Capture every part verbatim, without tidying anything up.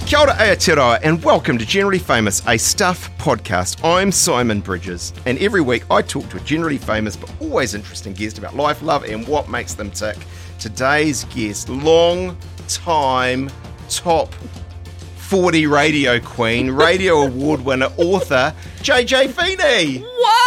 Kia ora Aotearoa and welcome to Generally Famous, a Stuff podcast. I'm Simon Bridges, and every week I talk to a generally famous but always interesting guest about life, love and what makes them tick. Today's guest, long time top forty radio queen, radio award winner, author, J J Feeney.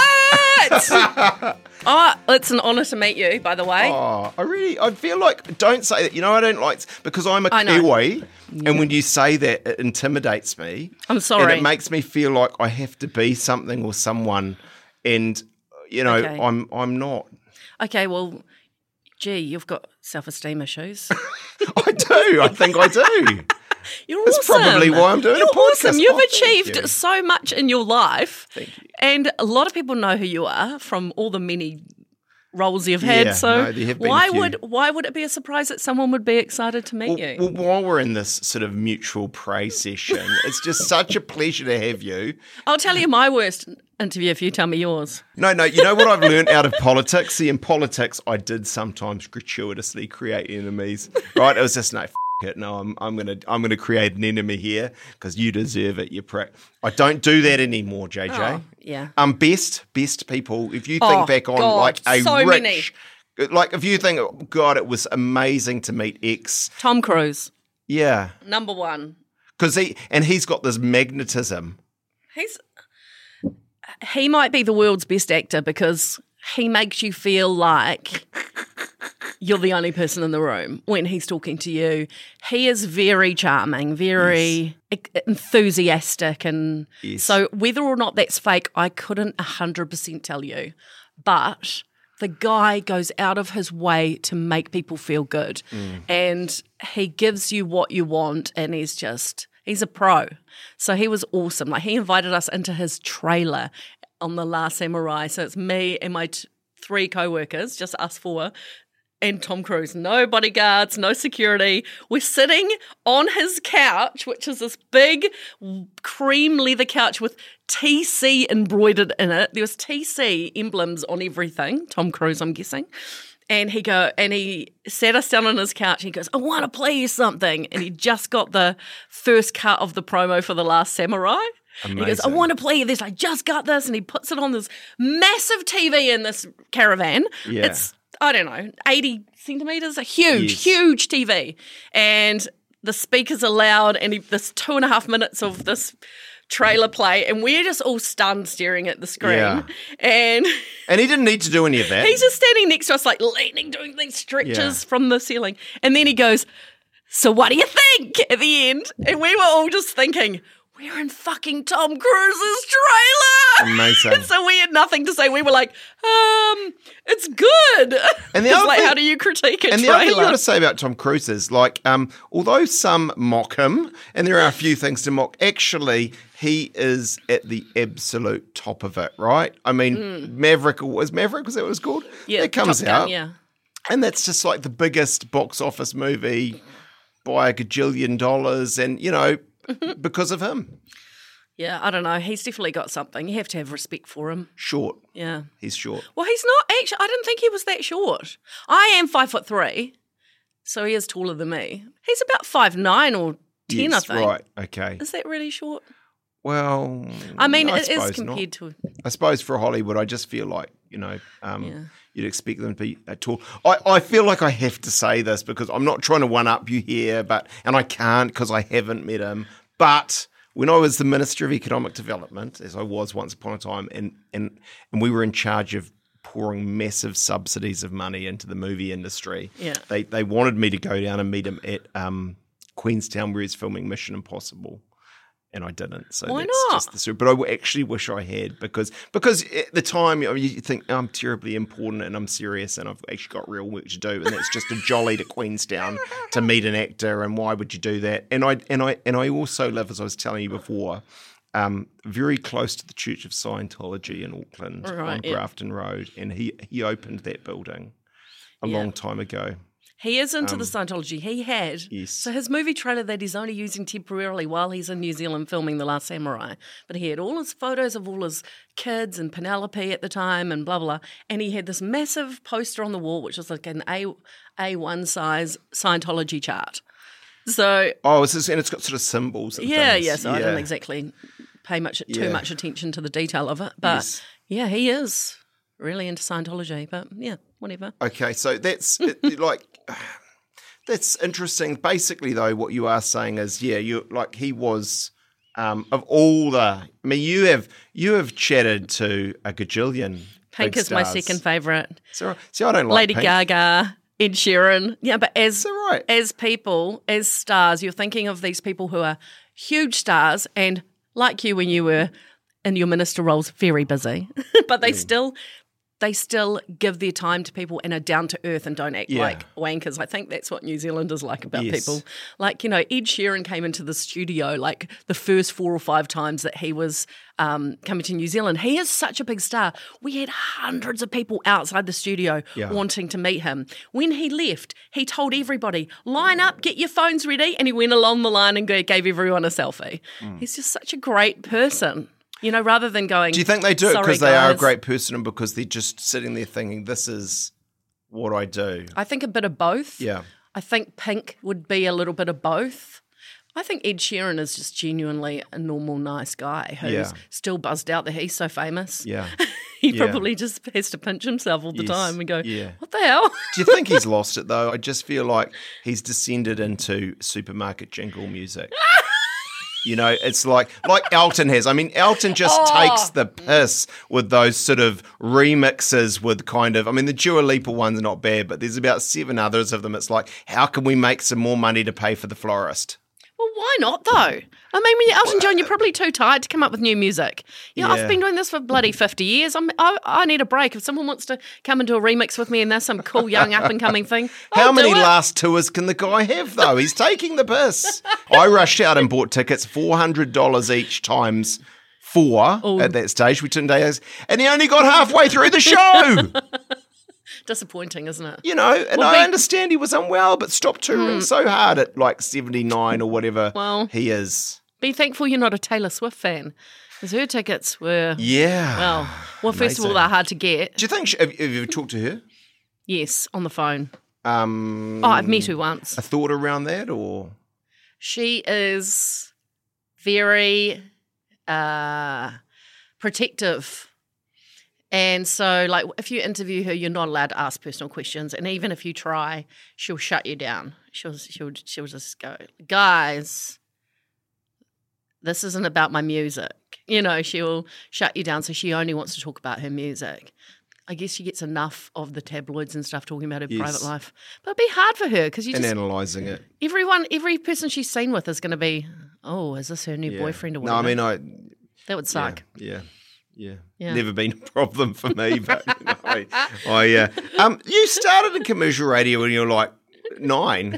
What? Oh, it's an honour to meet you, by the way. Oh, I really, I feel like, don't say that. You know, I don't like, because I'm a I know. Kiwi, and when you say that, it intimidates me. I'm sorry. And it makes me feel like I have to be something or someone, and, you know, Okay. I'm I'm not. Okay, well, gee, you've got self-esteem issues. I do. I think I do. You're That's awesome. probably why I'm doing You're a podcast. awesome. You've Oh, thank achieved you. so much in your life. Thank you. And a lot of people know who you are from all the many roles you've had. Yeah, so no, there have been why a few. would why would it be a surprise that someone would be excited to meet Well, you? well, while we're in this sort of mutual praise session, it's just such a pleasure to have you. I'll tell you my worst interview if you tell me yours. No, no, you know what I've learned out of politics? See, in politics, I did sometimes gratuitously create enemies, right? It was just, no, f- it, no, I'm, I'm gonna, I'm gonna create an enemy here because you deserve it, you prick. I don't do that anymore, J J. Oh, yeah. Um, best, best people. If you think Oh, back on God, like a so rich, many. like if you think, God, it was amazing to meet X. Tom Cruise, Yeah, number one. because he and he's got this magnetism. He's he might be the world's best actor because he makes you feel like you're the only person in the room when he's talking to you. He is very charming, very e- enthusiastic, and Yes. so whether or not that's fake, I couldn't one hundred percent tell you. But the guy goes out of his way to make people feel good, and he gives you what you want, and he's just he's a pro. So he was awesome. Like, he invited us into his trailer on The Last Samurai. So it's me and my t- three co-workers, just us four, and Tom Cruise. No bodyguards, no security. We're sitting on his couch, which is this big cream leather couch with T C embroidered in it. There was T C emblems on everything. Tom Cruise, I'm guessing. And he go and he sat us down on his couch. And he goes, "I want to play you something." And he just got the first cut of the promo for The Last Samurai. And he goes, "I Amazing. want to play you this. I just got this." And he puts it on this massive T V in this caravan. Yeah. It's, I don't know, eighty centimetres, a huge, Yes. huge T V. And the speakers are loud, and he, this two and a half minutes of this trailer play, and we're just all stunned staring at the screen. Yeah. And And he didn't need to do any of that. he's just standing next to us, like leaning, doing these stretches Yeah. from the ceiling. And then he goes, "So what do you think?" at the end. And we were all just thinking, we're in fucking Tom Cruise's trailer. Amazing. So we had nothing to say. We were like, um, it's good. And the It's other like, thing- how do you critique a And the other thing you trailer? got to say about Tom Cruise is, like, um, although some mock him, and there are a few things to mock, actually, he is at the absolute top of it, right? I mean, Maverick, was Maverick, was that what it was called? Mm. yeah, It comes Top Gun, out. yeah. And that's just like the biggest box office movie by a gajillion dollars, and, you know, because of him. Yeah, I don't know. He's definitely got something. You have to have respect for him. Short. Yeah. He's short. Well, he's not actually. I didn't think he was that short. I am five foot three, so he is taller than me. He's about five nine or ten, Yes, I think. right. Okay. Is that really short? Well, I mean, I it is suppose not. compared to. I suppose for Hollywood, I just feel like, you know, um, Yeah. you'd expect them to be uh, tall. I, I feel like I have to say this because I'm not trying to one-up you here, but and I can't because I haven't met him. But when I was the Minister of Economic Development, as I was once upon a time, and and, and we were in charge of pouring massive subsidies of money into the movie industry, Yeah. they, they wanted me to go down and meet him at um, Queenstown where he's filming Mission Impossible. And I didn't, so Why that's not? just the story. But I w- actually wish I had because because at the time, you know, you think, oh, I'm terribly important and I'm serious and I've actually got real work to do, and that's just a jolly to Queenstown to meet an actor. And why would you do that? And I and I and I also live, as I was telling you before, um, very close to the Church of Scientology in Auckland Right, on yeah. Grafton Road, and he he opened that building a Yeah. long time ago. He is into the Scientology. He had. Um, yes. So his movie trailer that he's only using temporarily while he's in New Zealand filming The Last Samurai. But he had all his photos of all his kids and Penelope at the time and blah, blah. And he had this massive poster on the wall, which was like an A, A1 size Scientology chart. So Oh, it's just, and it's got sort of symbols. And yeah, things. yeah. So yeah. I didn't exactly pay much too Yeah. much attention to the detail of it, but Yes. yeah, he is really into Scientology. But yeah, whatever. Okay, so that's it, it, like that's interesting. Basically, though, what you are saying is, yeah, you like he was um, of all the. I mean, you have you have chatted to a gajillion. Pink big is my stars. second favourite. So, see, I don't like Lady Pink. Gaga, Ed Sheeran. Yeah, but as Is that right? as people, as stars, you're thinking of these people who are huge stars and like you when you were in your minister roles, very busy, but they still they still give their time to people and are down to earth and don't act Yeah. like wankers. I think that's what New Zealanders like about Yes. people. Like, you know, Ed Sheeran came into the studio like the first four or five times that he was um, coming to New Zealand. He is such a big star. We had hundreds of people outside the studio Yeah. wanting to meet him. When he left, he told everybody, line up, get your phones ready, and he went along the line and g- gave everyone a selfie. Mm. He's just such a great person. You know, rather than going, Do you think they do it "Sorry, because they are a guys." great person and because they're just sitting there thinking, this is what I do? I think a bit of both. Yeah. I think Pink would be a little bit of both. I think Ed Sheeran is just genuinely a normal, nice guy who's Yeah. still buzzed out that he's so famous. Yeah. he Yeah. probably just has to pinch himself all the Yes. time and go, Yeah. what the hell? Do you think he's lost it though? I just feel like he's descended into supermarket jingle music. You know, it's like like Elton has. I mean, Elton just Oh. takes the piss with those sort of remixes with kind of, I mean, the Dua Lipa one's not bad, but there's about seven others of them. It's like, how can we make some more money to pay for the florist? Well, why not though? I mean, when you're Elton John, you're probably too tired to come up with new music. You know, Yeah. I've been doing this for bloody fifty years. I'm, I, I need a break. If someone wants to come and do a remix with me and there's some cool young up and coming thing, How I'll many do it. last tours can the guy have, though? He's taking the piss. I rushed out and bought tickets, four hundred dollars each times four Oh. at that stage. We took days, and he only got halfway through the show. Disappointing, isn't it? You know, and Well, I we- Hmm. understand he was unwell, but stop touring so hard at like seventy-nine or whatever Well- he is. Be thankful you're not a Taylor Swift fan, because her tickets were Yeah. well. Well, first of all, Amazing. they're hard to get. Do you think, she, have, have you talked to her? Yes, on the phone. Um, Oh, I've met her once. A thought around that, or She is very uh, protective. And so, like, if you interview her, you're not allowed to ask personal questions. And even if you try, she'll shut you down. She'll, she'll, she'll just go, guys, this isn't about my music. You know, she'll shut you down. So she only wants to talk about her music. I guess she gets enough of the tabloids and stuff talking about her Yes. private life. But it'd be hard for her because you and just, analysing it. everyone, every person she's seen with is going to be, oh, is this her new Yeah. boyfriend or No, whatever? I mean, I that would suck. Yeah, yeah, yeah. Yeah. Never been a problem for me, but you know, I, I uh, um, you started in commercial radio when you were like nine,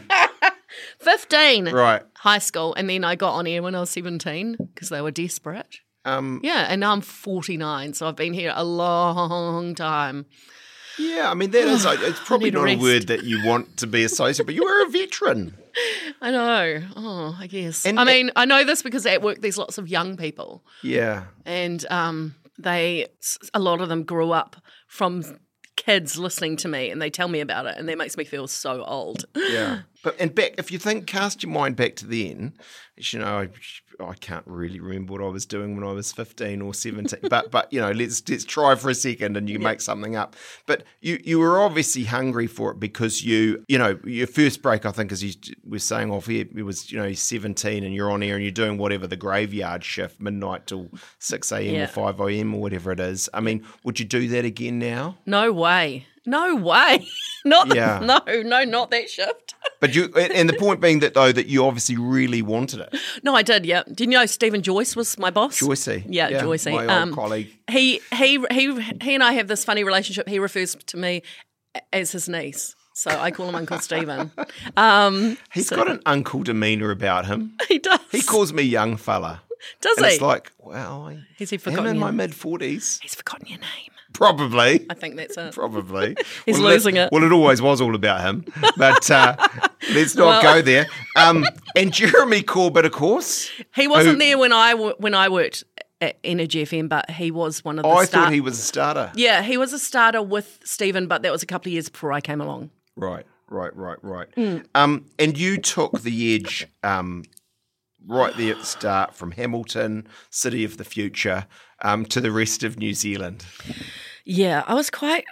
fifteen, right? high school, and then I got on air when I was seventeen because they were desperate. Um, Yeah, and now I'm forty-nine, so I've been here a long time. yeah, I mean that is. It's probably need a not a rest. word that you want to be associated, but you were a veteran. I know. Oh, I guess. And- I mean, I know this because at work there's lots of young people, Yeah, and um, they a lot of them grew up from kids listening to me, and they tell me about it, and that makes me feel so old. yeah. But and back, if you think, cast your mind back to then, you know, I, I can't really remember what I was doing when I was fifteen or seventeen. but but you know, let's let's try for a second, and you make something up. But you you were obviously hungry for it because you you know your first break, I think, as you were saying off here, it was you know you're seventeen and you're on air and you're doing whatever the graveyard shift, midnight till six a m Yeah. or five a m or whatever it is. I mean, would you do that again now? No way. No way. Not Yeah. no, no, not that shift. But you and the point being that though that you obviously really wanted it. No, I did, yeah. Did you know Stephen Joyce was my boss? Joycey. Yeah, Joycey. My old Um, colleague. He he he he and I have this funny relationship. He refers to me as his niece. So I call him Uncle Stephen. Um, He's so- got an uncle demeanour about him. he does. He calls me young fella. does And he? it's like, well, I Has he am forgotten in your- my mid-forties. He's forgotten your name. Probably. I think that's it. Probably. He's well, losing it. it. Well, it always was all about him. But uh, let's not Well- go there. Um, and Jeremy Corbett, of course. He wasn't Who- there when I wo- when I worked at Energy F M, but he was one of the I start- thought he was a starter. Yeah, he was a starter with Stephen, but that was a couple of years before I came along. Right. right, right, right. Mm. Um, and you took the edge um, right there at the start from Hamilton, city of the future, um, to the rest of New Zealand. Yeah, I was quite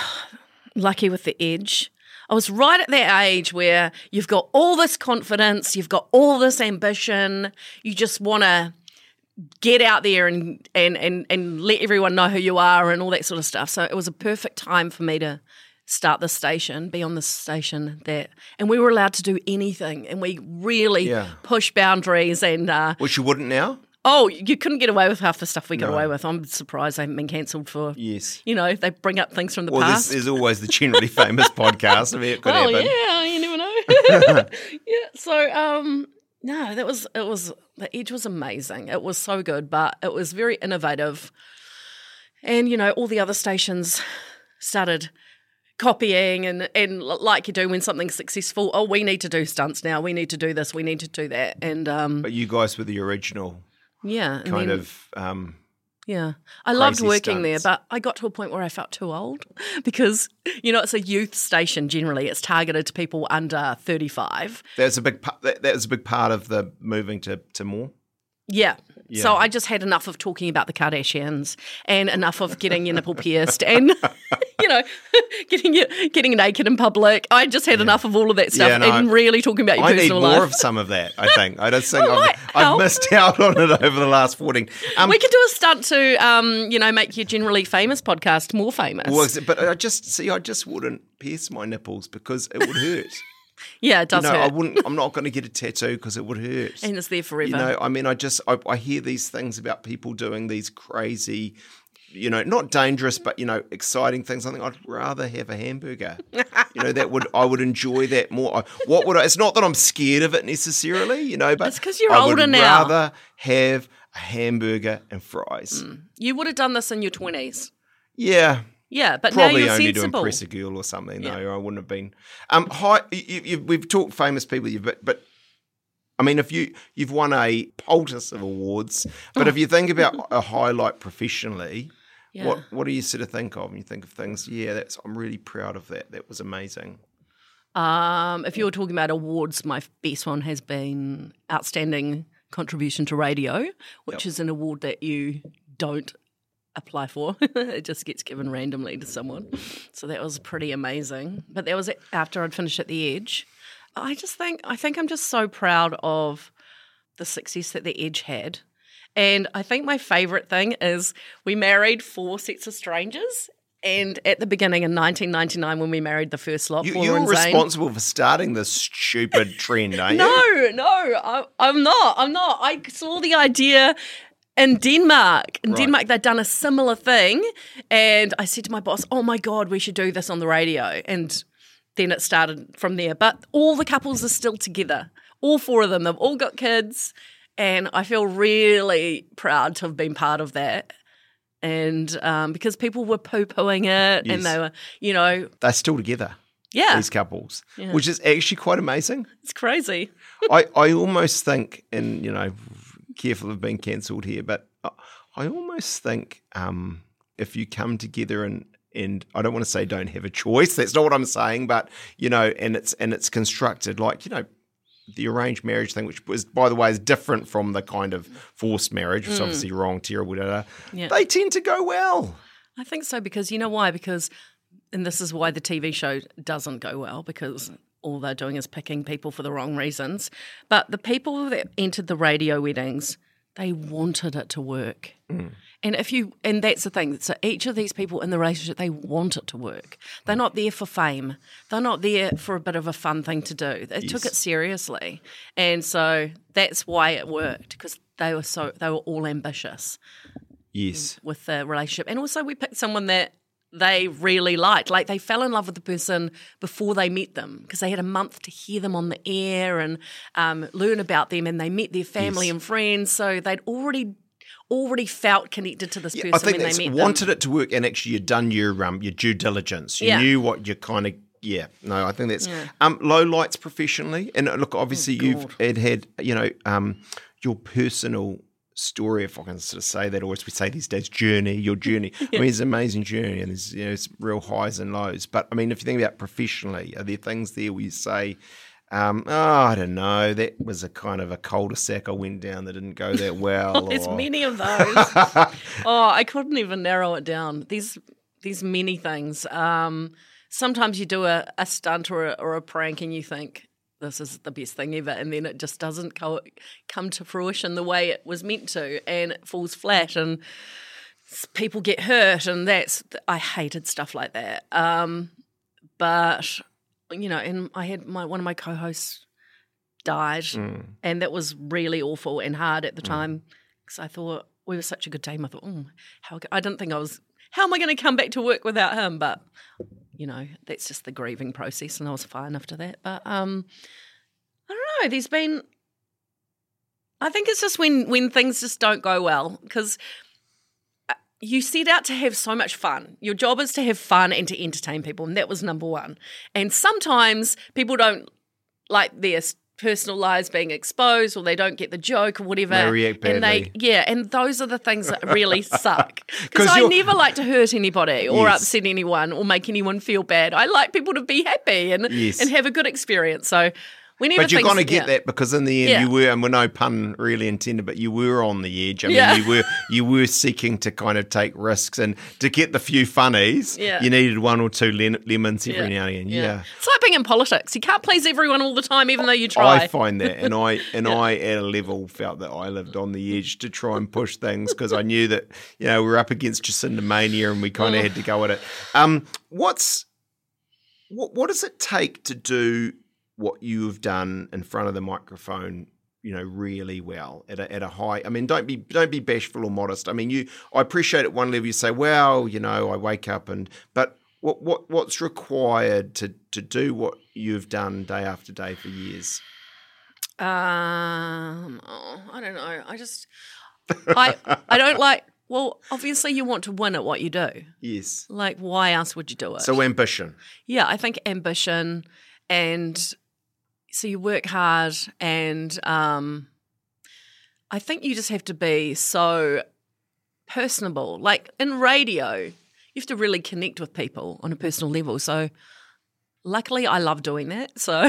lucky with the edge. I was right at that age where you've got all this confidence, you've got all this ambition, you just want to get out there and, and, and, and let everyone know who you are and all that sort of stuff. So it was a perfect time for me to start this station, be on this station, that, and we were allowed to do anything, and we really yeah. pushed boundaries. And uh, which you wouldn't now? Oh, you couldn't get away with half the stuff we got No. away with. I'm surprised they haven't been cancelled for, yes. you know, they bring up things from the well, past. There's, there's always the generally famous podcast. I mean, it could oh, happen. yeah, you never know. yeah, so, um, no, that was, it was, the edge was amazing. It was so good, but it was very innovative. And, you know, all the other stations started copying and, and like you do when something's successful, oh, we need to do stunts now, we need to do this, we need to do that. And um, But you guys were the original yeah, and kind then, of um, yeah. I loved crazy working stunts. there, but I got to a point where I felt too old because, you know, it's a youth station generally. It's targeted to people under thirty-five. That's a big part, that, that was a big part of the moving to, to more. Yeah. Yeah. So I just had enough of talking about the Kardashians and enough of getting your nipple pierced and, you know, getting you, getting naked in public. I just had yeah. enough of all of that stuff yeah, no, and really talking about your I personal need more life. of some of that, I think. I just think Oh, I've, right. I've Help. missed out on it over the last fourteen. Um, we could do a stunt to, um, you know, make your generally famous podcast more famous. well, but I just, see, I just wouldn't pierce my nipples because it would hurt. yeah, it does you know, hurt. I wouldn't. I'm not going to get a tattoo because it would hurt. And it's there forever. You know, I mean, I just I, I hear these things about people doing these crazy, you know, not dangerous, but you know, exciting things. I think I'd rather have a hamburger. You know, that would I would enjoy that more. I, what would I? It's not that I'm scared of it necessarily, you know, but It's 'cause you're I older would now. rather have a hamburger and fries. Mm. You would have done this in your twenties. Yeah. Yeah, but Probably now you're only sensible. to impress a girl or something. Yeah. No, I wouldn't have been. Um, hi, you, you, we've talked famous people, but but I mean, if you you've won a poultice of awards, but if you think about a highlight professionally, Yeah. what what do you sort of think of? And you think of things, yeah, that's I'm really proud of that. That was amazing. Um, if you're talking about awards, my best one has been Outstanding Contribution to Radio, which Yep. is an award that you don't apply for. It just gets given randomly to someone. So that was pretty amazing. But that was after I'd finished at the Edge. I just think, I think I'm just so proud of the success that the Edge had. And I think my favourite thing is we married four sets of strangers. And at the beginning in nineteen ninety-nine, when we married the first lot, You, Paula you're and Zane, responsible for starting this stupid trend, aren't you? No, no, I, I'm not. I'm not. I saw the idea in Denmark. In Right. Denmark, they'd done a similar thing. And I said to my boss, oh my God, we should do this on the radio. And then it started from there. But all the couples are still together. All four of them. They've all got kids. And I feel really proud to have been part of that. And um, because people were poo-pooing it Yes. and they were, you know, They're still together, yeah, these couples, Yeah. which is actually quite amazing. it's crazy. I, I almost think, and you know, careful of being cancelled here, but I almost think um, if you come together and and I don't want to say don't have a choice. That's not what I'm saying, but you know, and it's and it's constructed like you know, the arranged marriage thing, which was by the way is different from the kind of forced marriage, which is obviously wrong, terrible. Da, da. Yeah. They tend to go well. I think so because you know why? Because, and this is why the T V show doesn't go well because all they're doing is picking people for the wrong reasons. But the people that entered the radio weddings, they wanted it to work. Mm. And if you, and that's the thing. So each of these people in the relationship, they want it to work. They're not there for fame. They're not there for a bit of a fun thing to do. They Yes. took it seriously, and so that's why it worked because they were so they were all ambitious Yes. with the relationship. And also we picked someone that they really liked. Like they fell in love with the person before they met them because they had a month to hear them on the air and um, learn about them, and they met their family Yes. and friends. So they'd already already felt connected to this Yeah, person I think when that's they met wanted them. it to work, and actually you'd done your um your due diligence. You Yeah. knew what you kind of yeah. No, I think that's Yeah. um low lights professionally, and uh, look, obviously Oh, you've God. had had you know um your personal story, if I can sort of say that, or as we say these days, journey, your journey. Yeah. I mean, it's an amazing journey, and there's, you know, it's real highs and lows. But I mean, if you think about professionally, are there things there where you say, um, oh, I don't know, that was a kind of a cul-de-sac I went down that didn't go that well? Oh, there's or... many of those. Oh, I couldn't even narrow it down. These these many things. Um, sometimes you do a, a stunt or a, or a prank and you think, this is the best thing ever, and then it just doesn't co- come to fruition the way it was meant to, and it falls flat, and people get hurt, and that's I hated stuff like that. Um, but you know, and I had my one of my co-hosts died, mm. and that was really awful and hard at the time because I thought we were such a good team. I thought, oh, how I didn't think I was. How am I going to come back to work without him? But you know, that's just the grieving process, and I was fine after that. But um, I don't know. There's been, I think it's just when when things just don't go well because you set out to have so much fun. Your job is to have fun and to entertain people, and that was number one. And sometimes people don't like their personal lives being exposed, or they don't get the joke or whatever. They react badly. And they, yeah, and those are the things that really suck. Because I never like to hurt anybody or yes. upset anyone or make anyone feel bad. I like people to be happy and yes. and have a good experience. So whenever But you're things, going to get yeah. that because in the end Yeah. you were, and we're no pun really intended, but you were on the edge. I mean, Yeah. you were you were seeking to kind of take risks, and to get the few funnies, Yeah. you needed one or two len- lemons every Yeah. now and again. Yeah. Yeah. It's like being in politics. You can't please everyone all the time, even though you try. I find that, and I and Yeah. I at a level felt that I lived on the edge to try and push things because I knew that, you know, we were up against Jacinda Mania and we kind of had to go at it. Um, what's what what does it take to do what you've done in front of the microphone, you know, really well at a, at a high? I mean, don't be don't be bashful or modest. I mean, you. I appreciate at one level you say, well, you know, I wake up and, but what what what's required to to do what you've done day after day for years? Um, oh, I don't know. I just, I I don't like. Well, obviously you want to win at what you do. Yes. Like, why else would you do it? So ambition. Yeah, I think ambition, and so you work hard, and um, I think you just have to be so personable. Like in radio, you have to really connect with people on a personal level. So luckily I love doing that. So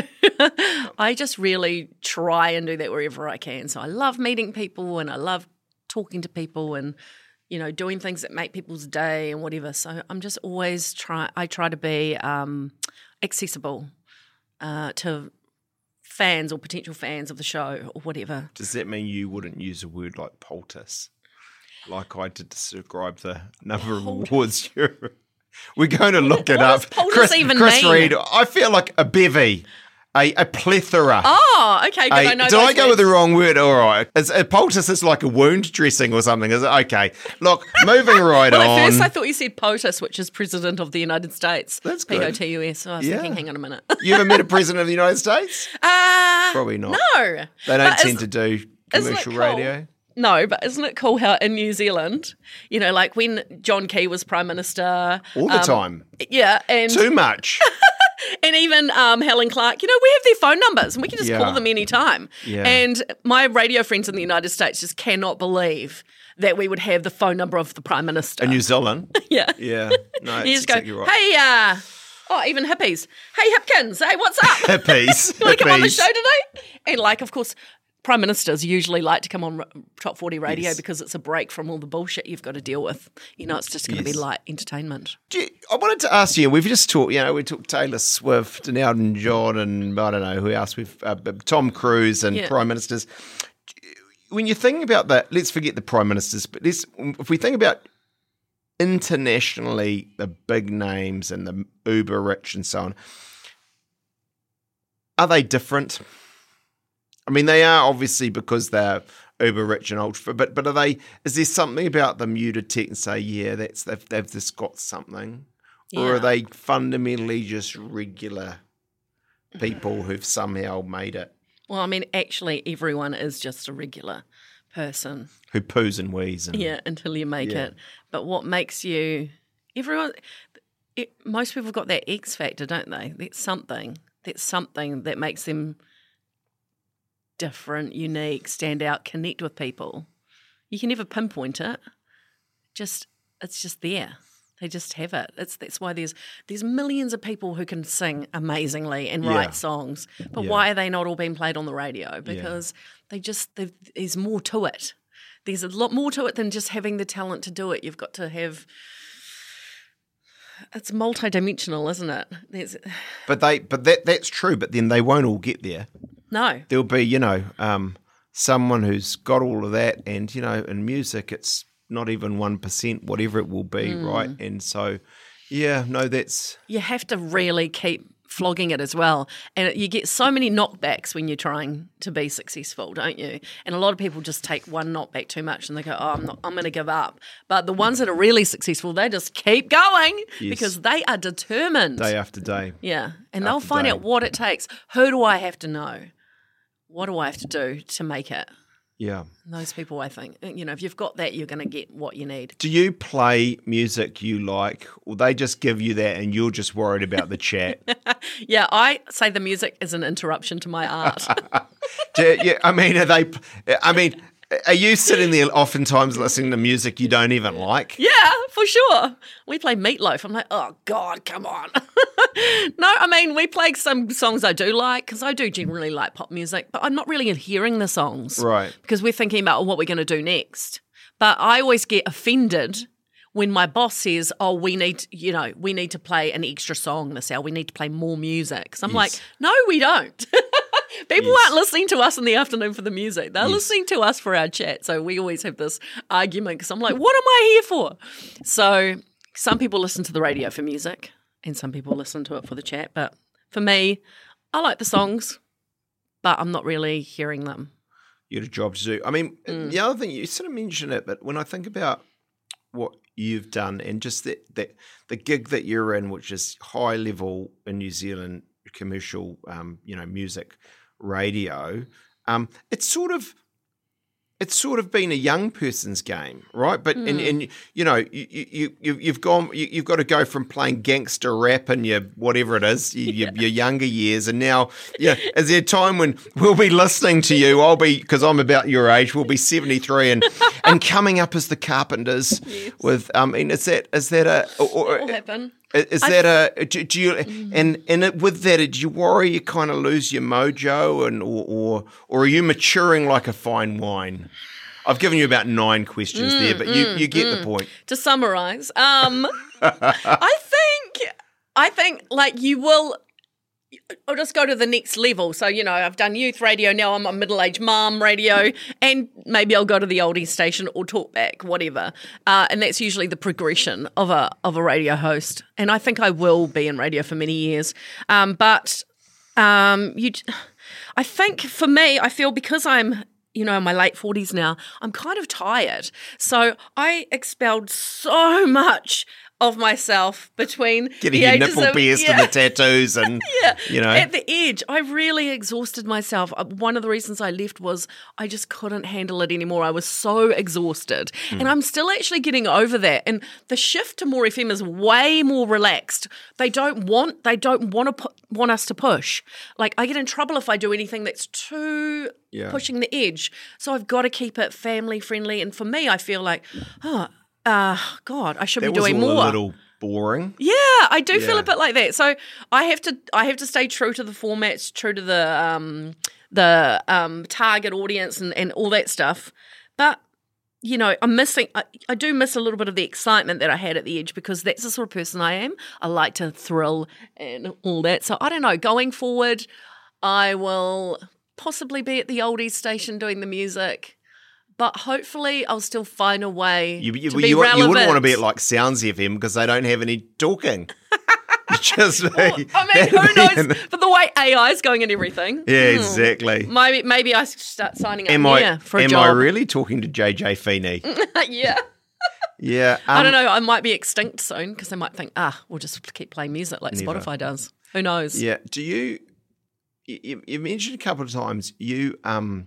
I just really try and do that wherever I can. So I love meeting people and I love talking to people and, you know, doing things that make people's day and whatever. So I'm just always try. I try to be um, accessible uh, to fans or potential fans of the show or whatever. Does that mean you wouldn't use a word like poultice, like I did to describe the number of awards you're... We're going to look What it up. does poultice Chris, even Chris mean? Reed, I feel like a bevy. A, a plethora. Oh, okay. Good. A, I know did those I go words. with the wrong word? All right. Is, a poultice is like a wound dressing or something. Is it? Okay. Look, moving right Well, on. at first I thought you said POTUS, which is President of the United States. That's good. P O T U S. So I was Yeah. thinking, hang on a minute. You ever met a president of the United States? Uh, Probably not. No. They don't But tend is- to do isn't it commercial cool? radio. No, but isn't it cool how in New Zealand, you know, like when John Key was Prime Minister. All the um, time. Yeah. And Too much. And even um, Helen Clark, you know, we have their phone numbers and we can just Yeah. call them anytime. Yeah. And my radio friends in the United States just cannot believe that we would have the phone number of the Prime Minister. In New Zealand. yeah. Yeah. No, You it's just go, exactly right. hey, uh, oh, even hippies. Hey, Hipkins, hey, what's up? Hippies. You want to come on the Hippies. show today? And like, of course, Prime Ministers usually like to come on Top forty radio Yes. because it's a break from all the bullshit you've got to deal with. You know, it's just going to Yes. be light entertainment. Do you- I wanted to ask you, we've just talked, you know, we talked Taylor Swift and Elton John and I don't know who else, we've uh, Tom Cruise and Yeah. Prime Ministers. When you think about that, let's forget the Prime Ministers, but let's, if we think about internationally the big names and the uber rich and so on, are they different? I mean, they are obviously because they're uber rich and ultra, but but are they? Is there something about them you detect and say, yeah, that's they've they've just got something, or Yeah. are they fundamentally just regular people who've somehow made it, Well, I mean, actually, everyone is just a regular person. who poos and wheeze and Yeah, until you make Yeah. it. But what makes you everyone? It, most people have got that X factor, don't they? That's something. That's something that makes them different, unique, stand out, connect with people. You can never pinpoint it. Just it's just there. They just have it. It's that's why there's there's millions of people who can sing amazingly and write Yeah. songs. But Yeah. why are they not all being played on the radio? Because they just they've- there's more to it. There's a lot more to it than just having the talent to do it. You've got to have. It's multidimensional, isn't it? There's But they, but that that's true. But then they won't all get there. no. There'll be, you know, um, someone who's got all of that, and you know, in music, it's not even one percent, whatever it will be, Mm. right? And so, yeah, no, that's You have to really keep flogging it as well. And you get so many knockbacks when you're trying to be successful, don't you? And a lot of people just take one knockback too much and they go, oh, I'm not, I'm going to give up. But the ones that are really successful, they just keep going Yes. because they are determined. day after day. Yeah. And they'll after find day. out what it takes. Who do I have to know? What do I have to do to make it? Yeah. And those people, I think, you know, if you've got that, you're going to get what you need. Do you play music you like, or they just give you that and you're just worried about the chat? Yeah, I say the music is an interruption to my art. Do, yeah, I mean, are they? I mean, are you sitting there oftentimes listening to music you don't even like? Yeah, for sure. We play Meatloaf. I'm like, oh, God, come on. No, I mean, we play some songs I do like because I do generally like pop music, but I'm not really hearing the songs. Right. Because we're thinking about what we're going to do next. But I always get offended when my boss says, oh, we need, you know, we need to play an extra song this hour. We need to play more music. So I'm Yes. like, no, we don't. People Yes. aren't listening to us in the afternoon for the music. They're Yes. listening to us for our chat. So we always have this argument because I'm like, what am I here for? So some people listen to the radio for music and some people listen to it for the chat. But for me, I like the songs, but I'm not really hearing them. You got a job to do. I mean, the other thing, you sort of mentioned it, but when I think about what you've done and just that, that the gig that you're in, which is high level in New Zealand commercial, um, you know, music radio, um, it's sort of it's sort of been a young person's game, right? But and, and you know, you you you you've gone, you, you've got to go from playing gangster rap in your whatever it is, your, your, your younger years, and now, yeah, is there a time when we'll be listening to you? I'll be because I'm about your age. We'll be seventy-three and and coming up as the Carpenters Yes. with. Um, and is that is that a or, It will happen. is I- that a do, do you and and it, with that, do you worry you kind of lose your mojo and or, or or are you maturing like a fine wine? I've given you about nine questions there, but you, you get the point. To summarize, um, I think, I think like you will. I'll just go to the next level. So, you know, I've done youth radio. Now I'm on middle-aged mum radio, and maybe I'll go to the oldies station or talk back, whatever. Uh, and that's usually the progression of a of a radio host. And I think I will be in radio for many years. Um, but um, you, I think for me, I feel because I'm, you know, in my late forties now, I'm kind of tired. So I expelled so much of myself between Getting the your ages nipple of, pierced yeah. and the tattoos and, Yeah, you know. at the edge. I really exhausted myself. Uh, One of the reasons I left was I just couldn't handle it anymore. I was so exhausted. Hmm. And I'm still actually getting over that. And the shift to More F M is way more relaxed. They don't want they don't want to pu- want us to push. Like I get in trouble if I do anything that's too Yeah. pushing the edge. So I've got to keep it family friendly. And for me, I feel like, oh, uh, God, I should That be was doing all more. a little boring. Yeah, I do feel Yeah. a bit like that. So I have to I have to stay true to the formats, true to the um, the um, target audience and, and all that stuff. But you know, I'm missing. I, I do miss a little bit of the excitement that I had at the edge because that's the sort of person I am. I like to thrill and all that. So I don't know. Going forward, I will possibly be at the oldies station doing the music. But hopefully I'll still find a way You, you, to you, be you relevant. wouldn't want to be at like Sounds F M because they don't have any talking. You just Well, be- I mean, who that'd be knows? an- But the way A I is going and everything. Yeah, hmm, exactly. Maybe maybe I should start signing up Am here I for a am job. I really talking to J J Feeney? yeah. Yeah, I um, don't know. I might be extinct soon because they might think, ah, we'll just keep playing music like Never. Spotify does. Who knows? Yeah. Do you? You, you mentioned a couple of times you um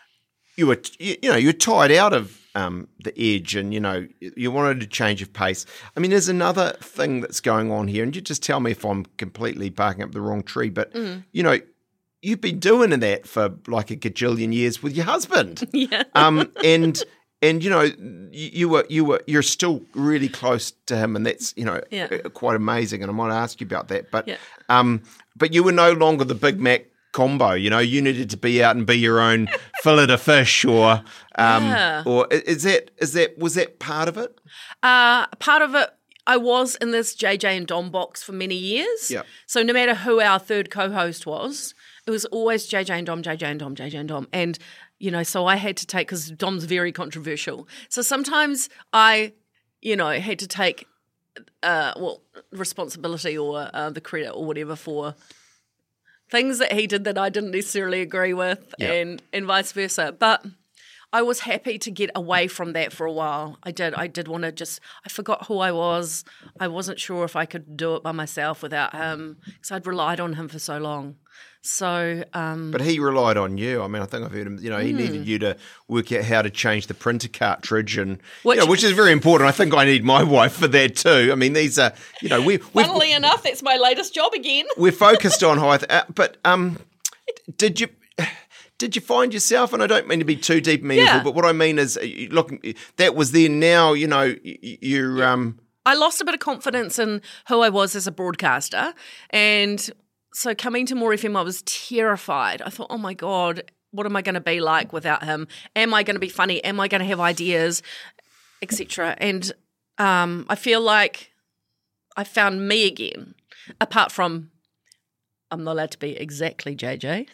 you were you, you know you're tired out of um the edge and you know you wanted a change of pace. I mean, there's another thing that's going on here, and you just tell me if I'm completely barking up the wrong tree, but Mm. you know you've been doing that for like a gajillion years with your husband. Yeah. um, and and you know, you, you were you were you're still really close to him, and that's you know Yeah. quite amazing. And I might ask you about that, but Yeah. um, but you were no longer the Big Mac combo. You know, you needed to be out and be your own fillet of fish, or um, Yeah. or is that is that was that part of it? Uh, part of it, I was in this J J and Dom box for many years. Yeah. So no matter who our third co-host was, it was always J J and Dom, J J and Dom, J J and Dom. And, you know, so I had to take, because Dom's very controversial. So sometimes I, you know, had to take, uh, well, responsibility or uh, the credit or whatever for things that he did that I didn't necessarily agree with, Yeah. and, and vice versa. But I was happy to get away from that for a while. I did. I did want to just, I forgot who I was. I wasn't sure if I could do it by myself without him, because I'd relied on him for so long. So, um, But he relied on you. I mean, I think I've heard him. You know, he needed you to work out how to change the printer cartridge, and Which- you know, which is very important. I think I need my wife for that too. I mean, these are you know we we've, funnily enough, that's my latest job again. we're focused on high. Th- uh, but um, did you? Did you find yourself, and I don't mean to be too deep meaningful, Yeah. but what I mean is, uh, you- look, that was then. Now, you know, y- y- you're, um, I lost a bit of confidence in who I was as a broadcaster. And so coming to More F M, I was terrified. I thought, oh my God, what am I going to be like without him? Am I going to be funny? Am I going to have ideas, et cetera? And um, I feel like I found me again, apart from I'm not allowed to be exactly J J.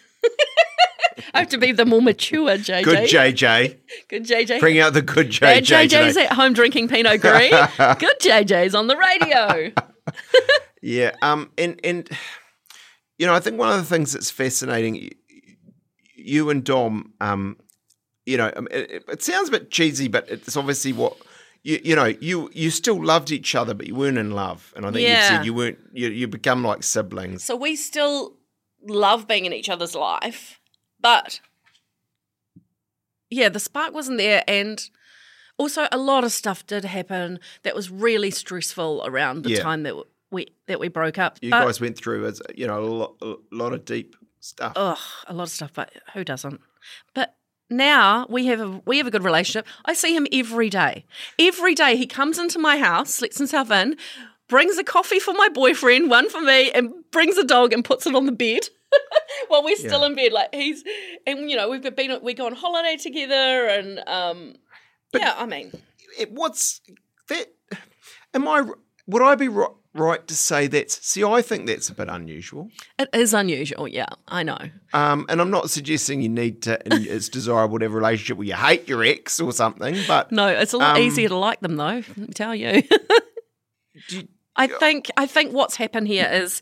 I have to be the more mature J J. good J J. Good J J. Bring out the good J Bad J. J J's today. at home drinking Pinot Gris. Good J J's on the radio. Yeah, um, and and you know, I think one of the things that's fascinating, y- you and Dom, um, you know, um, it, it sounds a bit cheesy, but it's obviously what you you know, you you still loved each other, but you weren't in love, and I think you Yeah. said you weren't. You you become like siblings. So we still love being in each other's life, but yeah, the spark wasn't there, and also a lot of stuff did happen that was really stressful around the Yeah. time that we that we broke up. You But- guys went through as you know a lot, a lot of deep stuff. Ugh, a lot of stuff, but who doesn't? But now we have a we have a good relationship. I see him every day. Every day he comes into my house, lets himself in, brings a coffee for my boyfriend, one for me, and brings a dog and puts it on the bed while we're still Yeah. in bed. Like he's and you know we've been we go on holiday together, and um yeah, I mean It, what's that? Am I? Would I be right, right to say that's? See, I think that's a bit unusual. it is unusual. Yeah, I know. Um, and I'm not suggesting you need to. And it's desirable to have a relationship where you hate your ex or something. But No, it's a lot Um, easier to like them though. Let me tell you. do you- I think I think what's happened here is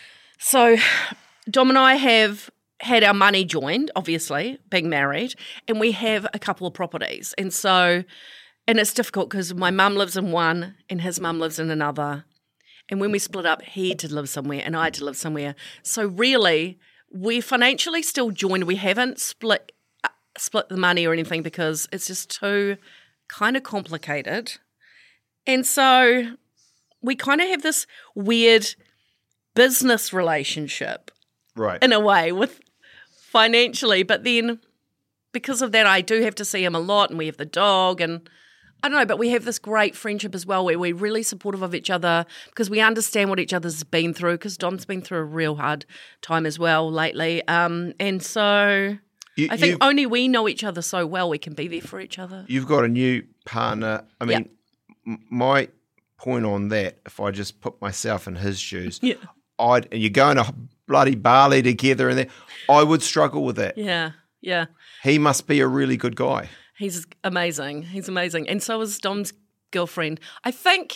so Dom and I have had our money joined, obviously, being married, and we have a couple of properties. And so and it's difficult because my mum lives in one and his mum lives in another. And when we split up, he had to live somewhere and I had to live somewhere. So really, we're financially still joined. We haven't split uh, split the money or anything because it's just too kind of complicated. And so we kind of have this weird business relationship right. in a way with financially, but then because of that, I do have to see him a lot, and we have the dog, and I don't know, but we have this great friendship as well where we're really supportive of each other because we understand what each other's been through, because Dom's been through a real hard time as well lately. Um, and so You- I think you- only we know each other so well we can be there for each other. You've got a new partner. I mean, m- my point on that, if I just put myself in his shoes, Yeah. I'd and you're going to bloody Bali together, and that I would struggle with that. Yeah, yeah. He must be a really good guy. He's amazing. He's amazing. And so is Dom's girlfriend. I think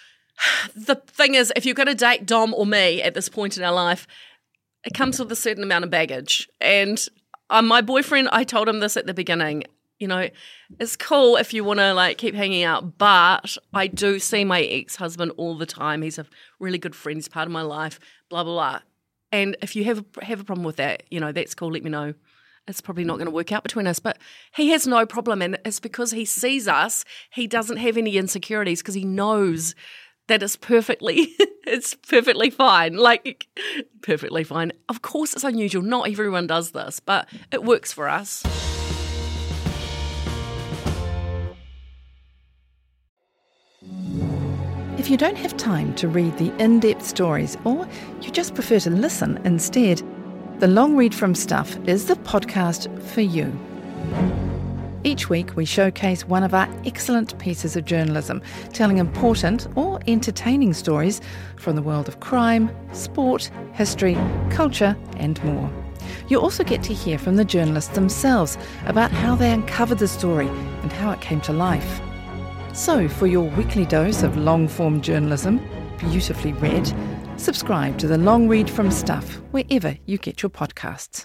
the thing is, if you're going to date Dom or me at this point in our life, it comes with a certain amount of baggage. And um, my boyfriend, I told him this at the beginning, you know, it's cool if you want to like keep hanging out, but I do see my ex-husband all the time. He's a really good friend. He's part of my life, blah, blah, blah. And if you have a, have a problem with that, you know, that's cool. Let me know. It's probably not going to work out between us, but he has no problem, and it's because he sees us. He doesn't have any insecurities because he knows that it's perfectly, it's perfectly fine. Like, perfectly fine. Of course, it's unusual. Not everyone does this, but it works for us. If you don't have time to read the in-depth stories or you just prefer to listen instead, The Long Read from Stuff is the podcast for you. Each week we showcase one of our excellent pieces of journalism, telling important or entertaining stories from the world of crime, sport, history, culture and more. You also get to hear from the journalists themselves about how they uncovered the story and how it came to life. So, for your weekly dose of long-form journalism, beautifully read, subscribe to The Long Read from Stuff wherever you get your podcasts.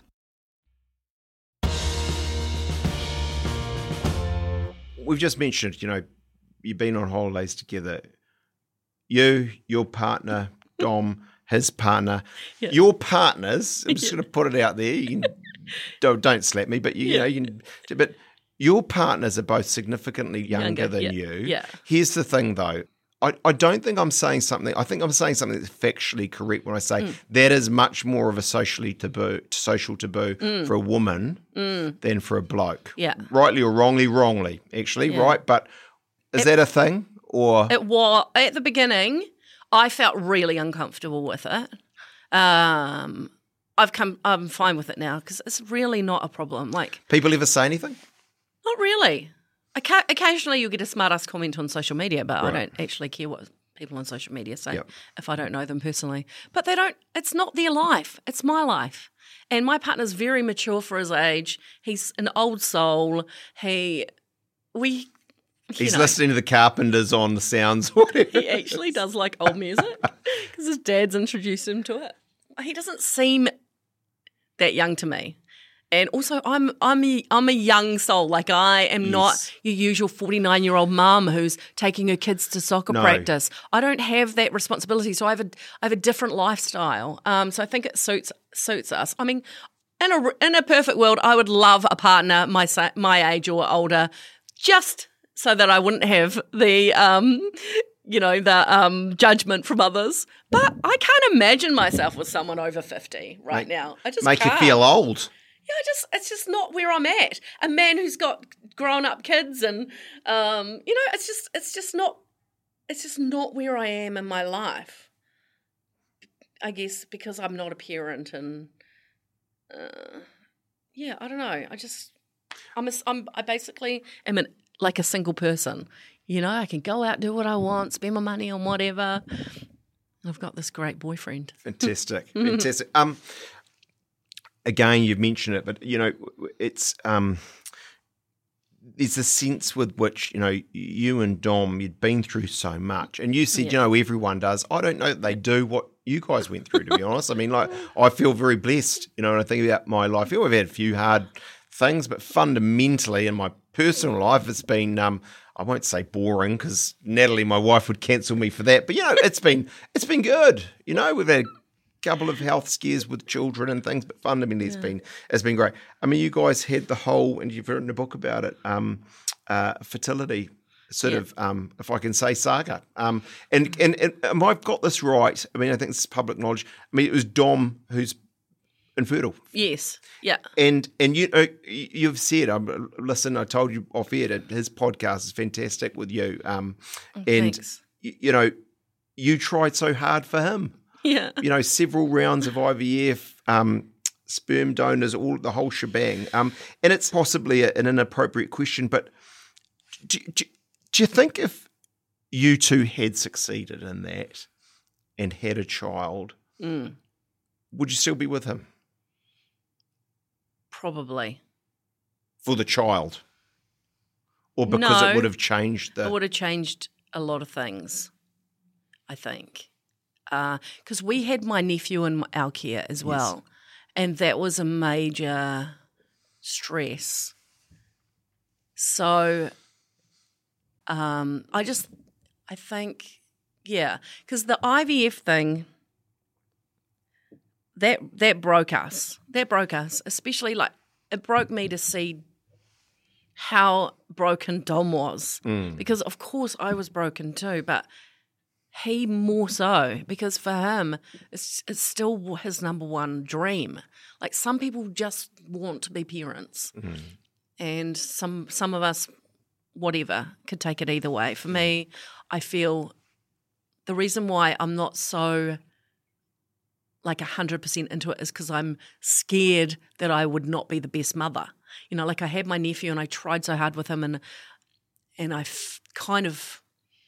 We've just mentioned, you know, you've been on holidays together. You, your partner, Dom, his partner, Yeah. your partners. I'm just Yeah. going to put it out there. You can, don't, don't slap me, but you, you Yeah. know, you can, but your partners are both significantly younger, Younger, than yeah, you. yeah. Here's the thing, though. I, I don't think I'm saying something. I think I'm saying something that's factually correct when I say Mm. that is much more of a socially taboo, social taboo Mm. for a woman Mm. than for a bloke. Yeah. Rightly or wrongly, wrongly, actually, Yeah. right? But is It- that a thing? Or It was at the beginning. I felt really uncomfortable with it. Um, I've come. I'm fine with it now because it's really not a problem. Like, people ever say anything? not really. Occa- Occasionally, you'll get a smart ass comment on social media, but Right. I don't actually care what people on social media say Yep. if I don't know them personally. But they don't. It's not their life. It's my life. And my partner's very mature for his age. He's an old soul. He, we. you He's know, listening to the Carpenters on the sounds. Whatever. He actually does like old music because his dad's introduced him to it. He doesn't seem that young to me. And also, I'm I'm a, I'm a young soul. Like, I am not Yes. your usual forty-nine-year-old mum who's taking her kids to soccer No. practice. I don't have that responsibility, so I have a I have a different lifestyle. Um, so I think it suits suits us. I mean, in a in a perfect world, I would love a partner my sa- my age or older, just so that I wouldn't have the um, you know, the um judgment from others. But I can't imagine myself with someone over fifty right Make- now. I just Make can't. you feel old. Yeah, I just it's just not where I'm at. A man who's got grown up kids and um, you know, it's just it's just not it's just not where I am in my life. I guess because I'm not a parent and uh, yeah, I don't know. I just I'm a, I'm I basically am an, like a single person. You know, I can go out, do what I want, spend my money on whatever. I've got this great boyfriend. Fantastic, fantastic. Um, again, you've mentioned it, but you know, it's um, there's a sense with which you know you and Dom, you'd been through so much, and you said, Yeah. you know, everyone does. I don't know that they do what you guys went through. To be honest, I mean, like I feel very blessed. You know, when I think about my life, I feel I've had a few hard things, but fundamentally in my personal life, it's been um, I won't say boring because Natalie, my wife, would cancel me for that. But you know, it's been it's been good. You know, we've had a couple of health scares with children and things, but fundamentally it's been it's been great. I mean, you guys had the whole, and you've written a book about it, um, uh, fertility sort Yeah. of, um, if I can say, saga. Um, and, and and um, I've got this right. I mean, I think this is public knowledge. I mean, it was Dom who's infertile. Yes. Yeah. And and you know, you've said, um, listen, I told you off air that his podcast is fantastic with you. Um, and thanks. y- you know, you tried so hard for him. Yeah. You know, several rounds of I V F, um, sperm donors, all the whole shebang. Um, and it's possibly a, an inappropriate question, but do, do, do you think if you two had succeeded in that and had a child, Mm, would you still be with him probably. for the child? Or because No. it would have changed the... It would have changed a lot of things, I think. Because we had my nephew in our care as well. And that was a major stress. So um, I just, I think, yeah, because the I V F thing, that that broke us. That broke us, especially like it broke me to see how broken Dom was. Mm. Because of course I was broken too, but he more so, because for him it's it's still his number one dream. Like some people just want to be parents, Mm. and some some of us, whatever, could take it either way. For me, I feel the reason why I'm not so like one hundred percent into it is because I'm scared that I would not be the best mother. You know, like I had my nephew and I tried so hard with him and and I f- kind of,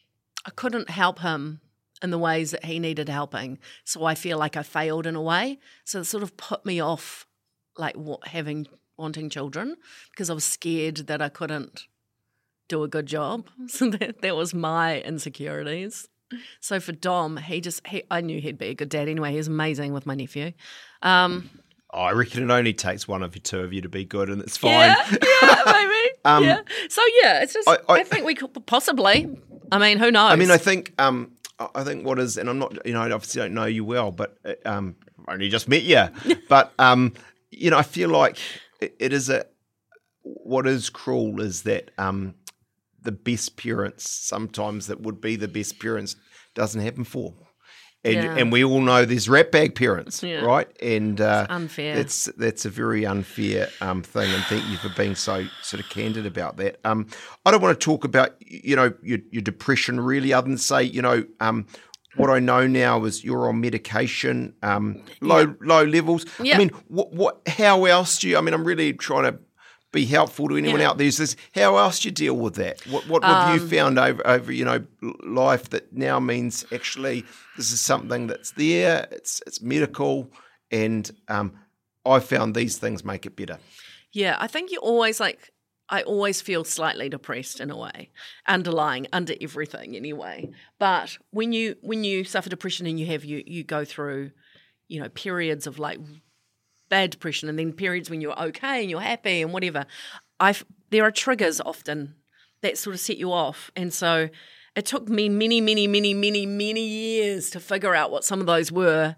I couldn't help him in the ways that he needed helping. So I feel like I failed in a way. So it sort of put me off like what, having, wanting children because I was scared that I couldn't do a good job. So that, that was my insecurities. So for Dom, he just, he, I knew he'd be a good dad anyway. He was amazing with my nephew. Um, I reckon it only takes one of you, two of you to be good, and it's fine. Yeah, yeah, maybe. um, yeah. So yeah, it's just. I, I, I think we could possibly. I mean, who knows? I mean, I think. Um, I think what is, and I'm not. You know, I obviously don't know you well, but um, I only just met you. But um, you know, I feel like it, it is a. What is cruel is that um, the best parents sometimes that would be the best parents doesn't happen for. And, yeah. and we all know there's ratbag parents, yeah. right? And uh, it's unfair. That's that's a very unfair um, thing, and thank you for being so sort of candid about that. Um, I don't want to talk about you know your, your depression really, other than say you know um, what I know now is you're on medication, um, low yeah. low levels. Yeah. I mean, what what? How else do you? I mean, I'm really trying to be helpful to anyone yeah. out there. Is this, how else do you deal with that? What what have um, you found over over you know life that now means actually this is something that's there, it's it's medical, and um, I found these things make it better. Yeah, I think you always like, I always feel slightly depressed in a way, underlying, under everything anyway. But when you when you suffer depression and you have, you you go through, you know, periods of like bad depression and then periods when you're okay and you're happy and whatever, I've there are triggers often that sort of set you off. And so it took me many, many, many, many, many years to figure out what some of those were.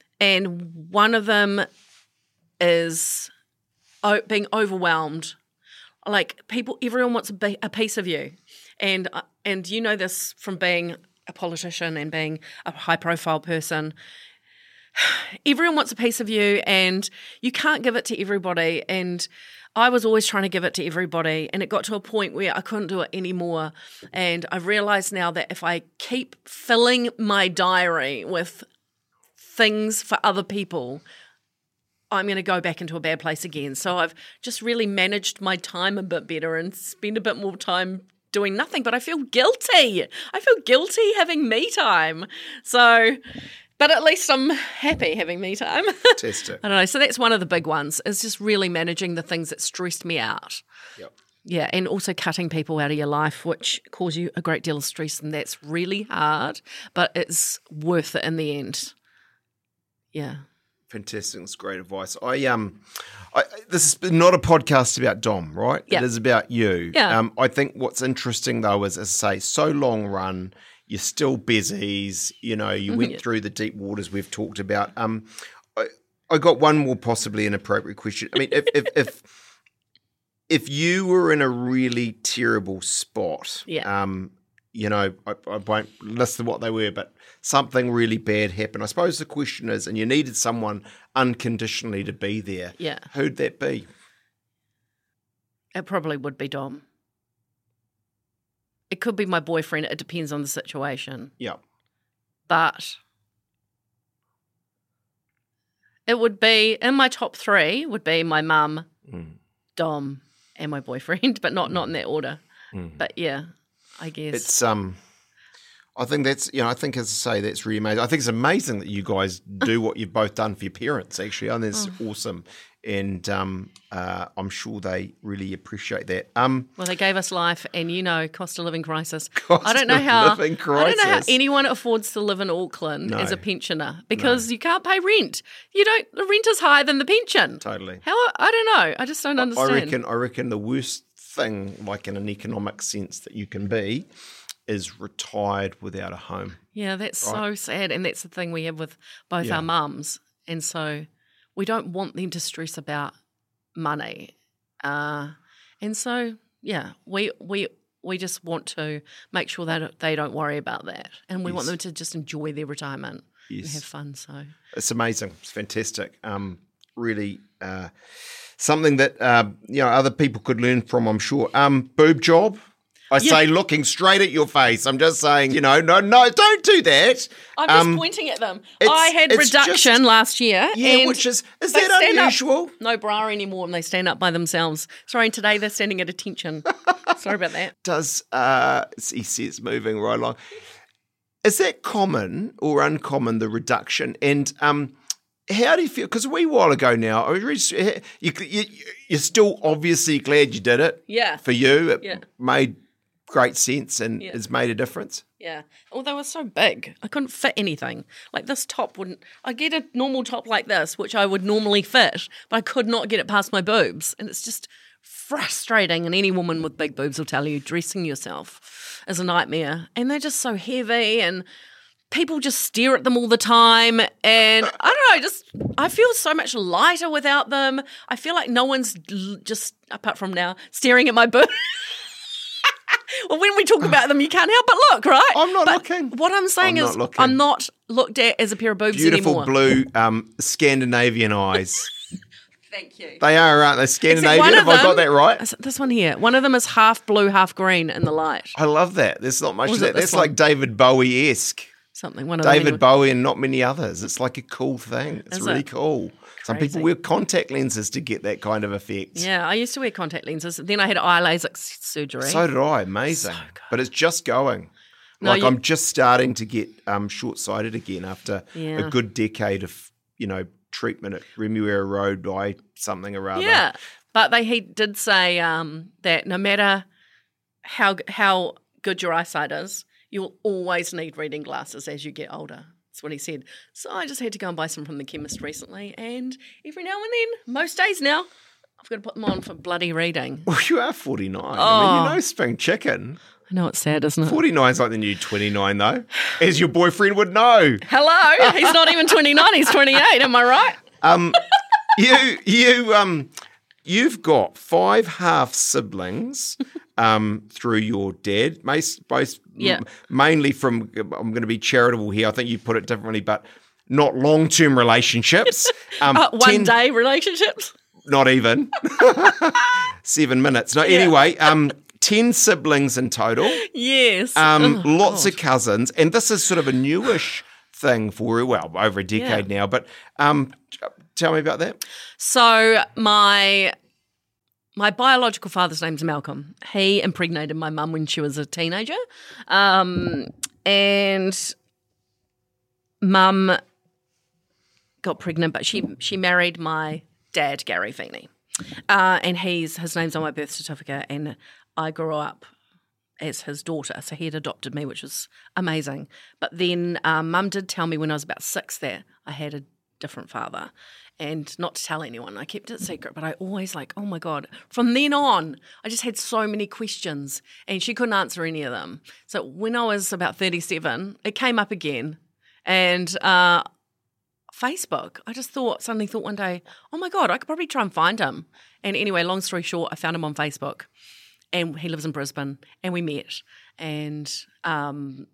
And one of them is oh, being overwhelmed. Like people, everyone wants a, be- a piece of you. And, uh, and you know this from being a politician and being a high-profile person. Everyone wants a piece of you and you can't give it to everybody. And I was always trying to give it to everybody, and it got to a point where I couldn't do it anymore. And I realised now that if I keep filling my diary with things for other people, I'm going to go back into a bad place again. So I've just really managed my time a bit better and spend a bit more time doing nothing. But I feel guilty. I feel guilty having me time. So... But at least I'm happy having me time. Fantastic. I don't know. So that's one of the big ones, is just really managing the things that stressed me out. Yep. Yeah, and also cutting people out of your life, which cause you a great deal of stress, and that's really hard, but it's worth it in the end. Yeah. Fantastic. That's great advice. I um, I, this is not a podcast about Dom, right? Yeah. It is about you. Yeah. Um, I think what's interesting though is, as I say, so long run. You're still busies, you know, you went Yeah. through the deep waters we've talked about. Um, I, I got one more possibly inappropriate question. I mean, if, if if if you were in a really terrible spot, Yeah. um, you know, I, I won't list what they were, but something really bad happened. I suppose the question is, and you needed someone unconditionally to be there. Yeah. Who'd that be? It probably would be Dom. It could be my boyfriend. It depends on the situation. Yeah. But it would be, in my top three, would be my mum, Mm. Dom, and my boyfriend, but not, not in that order. Mm. But yeah, I guess. It's um, I think that's you know I think as I say that's really amazing. I think it's amazing that you guys do what you've both done for your parents. Actually, I think it's Oh. awesome, and um, uh, I'm sure they really appreciate that. Um, Well, they gave us life, and you know, cost of living crisis. Cost I don't know of how. living I don't know how crisis. anyone affords to live in Auckland No. as a pensioner because you can't pay rent. You don't. The rent is higher than the pension. totally. How? I don't know. I just don't understand. I reckon. I reckon the worst thing, like in an economic sense, that you can be, is retired without a home. Yeah, that's Right. so sad, and that's the thing we have with both Yeah. our mums, and so we don't want them to stress about money, uh, and so yeah, we we we just want to make sure that they don't worry about that, and we want Yes. them to just enjoy their retirement and Yes. have fun. So It's amazing. It's fantastic. Um, really, uh, something that uh, you know other people could learn from. I'm sure. Um, boob job. I say looking straight at your face. I'm just saying, you know, no, no, don't do that. I'm just Um, pointing at them. it's- I had it's reduction just- last year. Yeah, and which is, is they that stand up. unusual? No bra anymore, and they stand up by themselves. Sorry, and today they're standing at attention. Sorry about that. Does, uh, he says moving right along. Is that common or uncommon, the reduction? And um, how do you feel? Because a wee while ago now, I was really, you, you, you're still obviously glad you did it. Yeah. For you, it Yeah. made great sense and Yeah. has made a difference. Yeah. Well, they were so big. I couldn't fit anything. Like this top wouldn't. I get a normal top like this, which I would normally fit, but I could not get it past my boobs. And it's just frustrating. And any woman with big boobs will tell you dressing yourself is a nightmare. And they're just so heavy and people just stare at them all the time. And I don't know, just I feel so much lighter without them. I feel like no one's l- just, apart from now, staring at my boobs. Well, when we talk about them, you can't help but look, right? I'm not But looking. What I'm saying I'm is, not looking. I'm not looked at as a pair of boobs Beautiful anymore. blue um, Scandinavian eyes. Thank you. They are, aren't they? Except Scandinavian, one have of I got them- that right? Is it this one here. One of them is half blue, half green in the light. I love that. There's not much Or of is it that. this That's like one? David Bowie-esque. Something. One of them David anyway. Bowie and not many others. It's like a cool thing. It's Is really it? cool. Some Crazy. people wear contact lenses to get that kind of effect. Yeah, I used to wear contact lenses. Then I had eye LASIK surgery. So did I. Amazing. So good. But it's just going. No, like you- I'm just starting to get um, short-sighted again after Yeah. a good decade of, you know, treatment at Remuera Road by something or other. Yeah, but they he did say um, that no matter how how good your eyesight is, you'll always need reading glasses as you get older. That's what he said. So I just had to go and buy some from the chemist recently, and every now and then, most days now, I've got to put them on for bloody reading. Well, you are forty-nine. I mean, Oh. you know spring chicken. I know it's sad, isn't it? forty-nine is like the new twenty-nine, though, as your boyfriend would know. Hello, he's not even twenty-nine; he's twenty-eight. Am I right? Um, you, you, um, you've got five half siblings um, through your dad, mas- both Yeah. m- mainly from. I'm going to be charitable here. I think you put it differently, but not long term relationships. Um, Uh, one ten- day relationships. Not even seven minutes. No, anyway, um, ten siblings in total. Yes. Um, Oh, lots God. of cousins, and this is sort of a newish thing for well over a decade now. But um, tell me about that. So my my biological father's name's Malcolm. He impregnated my mum when she was a teenager, um, and mum got pregnant, but she she married my dad, Gary Feeney, uh, and he's his name's on my birth certificate, and I grew up as his daughter, so he had adopted me, which was amazing. But then um, mum did tell me when I was about six that I had a different father, and not to tell anyone. I kept it secret, but I always like, oh my God. From then on, I just had so many questions, and she couldn't answer any of them. So when I was about thirty-seven, it came up again, and uh, Facebook. I just thought, suddenly thought one day, oh my God, I could probably try and find him. And anyway, long story short, I found him on Facebook. And he lives in Brisbane, and we met, and um,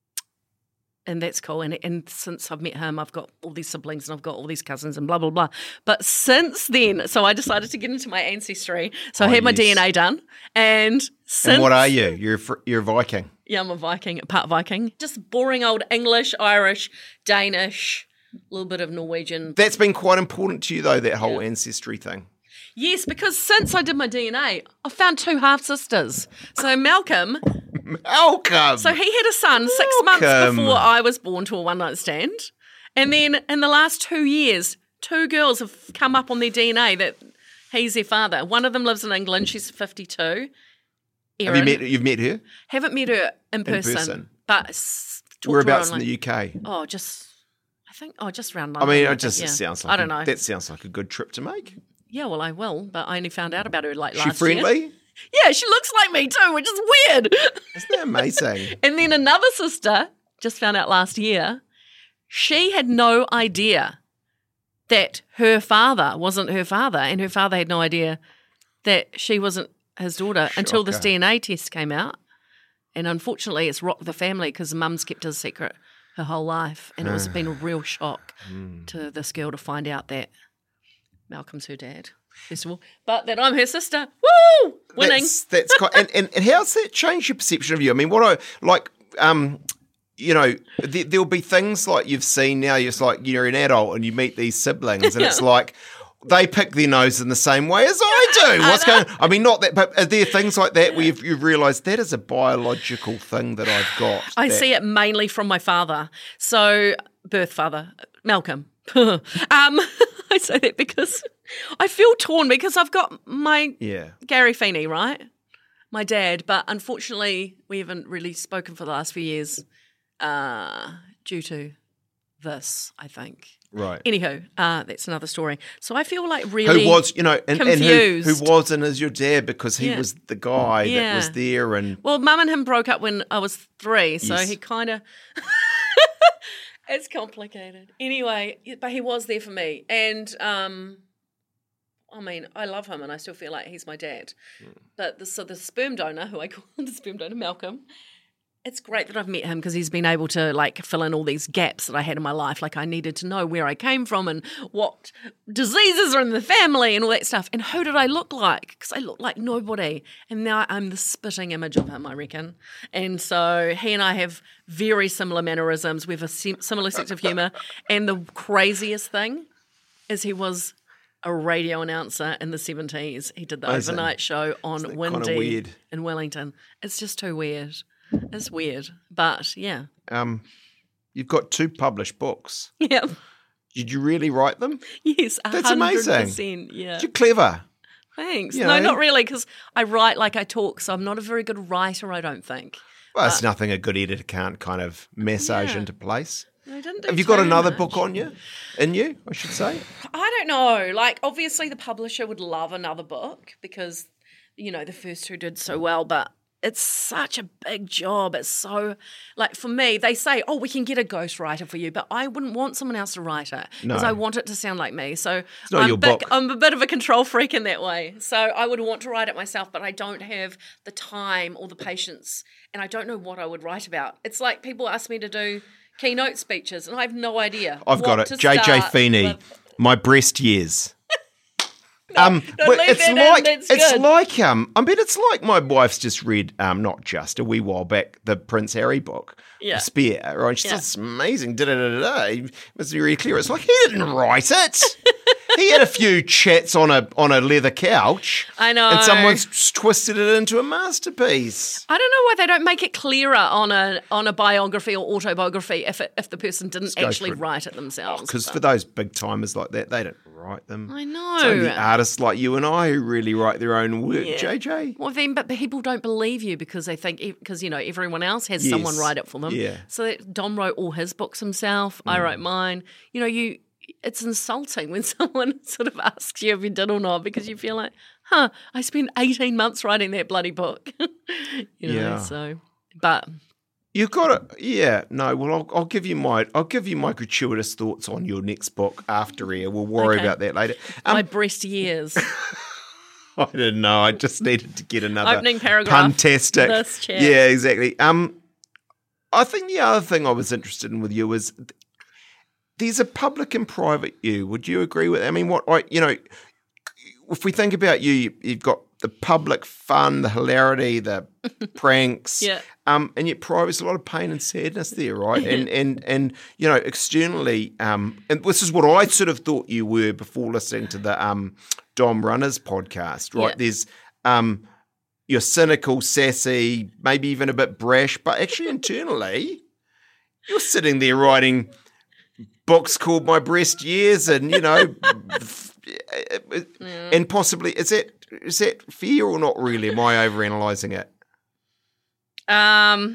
and that's cool. And and since I've met him, I've got all these siblings, and I've got all these cousins, and blah blah blah. But since then, so I decided to get into my ancestry. So I Oh, had my yes. D N A done, and since And what are you? You're a, fr- you're a Viking. yeah, I'm a Viking, part Viking, just boring old English, Irish, Danish, a little bit of Norwegian. That's been quite important to you, though, that whole ancestry thing. Yes, because since I did my D N A, I found two half sisters. So Malcolm. Malcolm! So he had a son six months Welcome. before I was born to a one night stand. And then in the last two years, two girls have come up on their D N A that he's their father. One of them lives in England. She's fifty-two. Have you Erin. met, you've met her? Haven't met her in person. person. But s- talked to her Whereabouts in online. the U K? Oh, just, I think, oh, just around I London. mean, it think, just yeah. it sounds like I don't a- know. That sounds like a good trip to make. Yeah, well, I will, but I only found out about her like She last friendly? year. Yeah, she looks like me too, which is weird. Isn't that amazing? And then another sister, just found out last year, she had no idea that her father wasn't her father, and her father had no idea that she wasn't his daughter until this Shocker. D N A test came out. And unfortunately, it's rocked the family because mum's kept his secret her whole life. And it was been a real shock Hmm. to this girl to find out that Malcolm's her dad. festival, but that I'm her sister. Woo! Winning. That's, that's quite, and, and, and how's that changed your perception of you? I mean, what I like, um, you know, there, there'll be things like you've seen now. You're just like you're an adult and you meet these siblings, and Yeah. it's like they pick their nose in the same way as I do. What's going? I mean, not that, but are there things like that where you've, you've realised that is a biological thing that I've got? I that, see it mainly from my father. So, birth father, Malcolm. um, I say that because I feel torn because I've got my Yeah. Gary Feeney, right? My dad, but unfortunately we haven't really spoken for the last few years uh, due to this, I think. Right. Anywho, uh, that's another story. So I feel like really Who was, you know, and, and who, who confused. wasn't as your dad because he Yeah. was the guy that Yeah. was there and Well, Mum and him broke up when I was three, so Yes. he kind of. It's complicated. Anyway, but he was there for me, and um, I mean, I love him, and I still feel like he's my dad. Hmm. But the, so the sperm donor, who I call the sperm donor, Malcolm. It's great that I've met him because he's been able to like fill in all these gaps that I had in my life. Like I needed to know where I came from and what diseases are in the family and all that stuff. And who did I look like? Because I looked like nobody. And now I'm the spitting image of him, I reckon. And so he and I have very similar mannerisms. We have a sim- similar sense of humour. And the craziest thing is he was a radio announcer in the seventies. He did the Amazing. overnight show on that kinda Windy weird? in Wellington. It's just too weird. It's weird, but yeah. um, you've got two published books. Yeah. Did you really write them? Yes, one That's hundred amazing. percent. Yeah. You're clever. Thanks. you No, know. not really, because I write like I talk, so I'm not a very good writer, I don't think. Well, it's nothing a good editor can't kind of massage Yeah. into place. I didn't do Have you got too another much. book on you? In you, I should say. I don't know. Like, obviously, the publisher would love another book because, you know, the first two did so well, but it's such a big job. It's so, like, for me, they say, oh, we can get a ghostwriter for you, but I wouldn't want someone else to write it because No. I want it to sound like me. So not I'm, your big, book. I'm a bit of a control freak in that way. So I would want to write it myself, but I don't have the time or the patience, and I don't know what I would write about. It's like people ask me to do keynote speeches, and I have no idea. I've got what it. to J J start Feeney, with. My Breast Years. um, don't well, leave it's that in, like that's it's good. like um, I mean, it's like my wife's just read um, not just a wee while back the Prince Harry book, Yeah. Spear, right? She Yeah. says it's amazing. Da da da da. He must be really clear. It's like he didn't write it. He had a few chats on a on a leather couch. I know. And someone's s- twisted it into a masterpiece. I don't know why they don't make it clearer on a on a biography or autobiography if it, if the person didn't go actually for it. write it themselves. Because for those big timers like that, they don't write them. I It's only know. artists like you and I who really write their own work, Yeah. J J. Well, then, but people don't believe you because they think because you know everyone else has Yes. someone write it for them. Yeah. So that Dom wrote all his books himself. I Mm. wrote mine. You know, you. It's insulting when someone sort of asks you if you did or not because you feel like, huh, I spent eighteen months writing that bloody book. you know, Yeah. so but You've got to, yeah. No, well, I'll, I'll give you my, I'll give you my gratuitous thoughts on your next book after air. We'll worry Okay. about that later. Um, my breast years. I didn't know. I just needed to get another Opening paragraph. Puntastic. This chat. Yeah, exactly. Um, I think the other thing I was interested in with you is th- there's a public and private you. Would you agree with? I mean, what I, you know, if we think about you, you you've got the public fun, the hilarity, the pranks, Yeah. um, and yet private's a lot of pain and sadness there, right? And and and you know, externally, um, and this is what I sort of thought you were before listening to the um, Dom Runners podcast, right? Yeah. There's um, you're cynical, sassy, maybe even a bit brash, but actually internally, you're sitting there writing books called My Breast Years, and you know, and possibly is that is that fair or not really? Am I overanalyzing it? Um,